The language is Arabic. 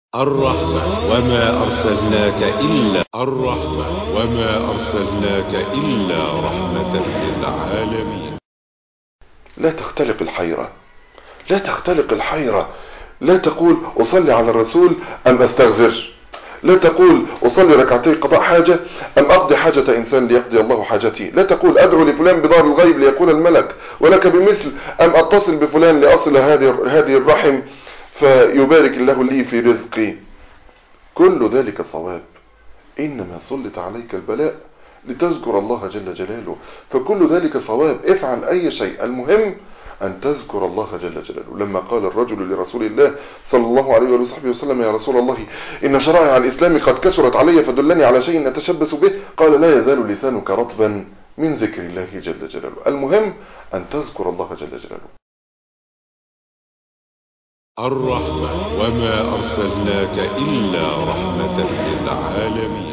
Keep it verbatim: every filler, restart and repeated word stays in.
الرحمة وما أرسلناك إلا الرحمة وما أرسلناك إلا رحمة للعالمين. لا تختلق الحيرة، لا تختلق الحيرة. لا تقول أصلي على الرسول أم أستغفر، لا تقول أصلي ركعتي قضاء حاجة أم أقضي حاجة إنسان ليقضي الله حاجتي، لا تقول أدعو لفلان بظهر الغيب ليكون الملك ولك بمثل، أم أتصل بفلان لأصل هذه هذه الرحم فيبارك الله لي في رزقي. كل ذلك صواب، إنما سلط عليك البلاء لتذكر الله جل جلاله، فكل ذلك صواب. افعل أي شيء، المهم أن تذكر الله جل جلاله. لما قال الرجل لرسول الله صلى الله عليه وصحبه وسلم: يا رسول الله، إن شرائع الإسلام قد كثرت علي فدلني على شيء أتشبث به. قال: لا يزال لسانك رطبا من ذكر الله جل جلاله. المهم أن تذكر الله جل جلاله. الرحمة وما أرسلناك إلا رحمة للعالمين.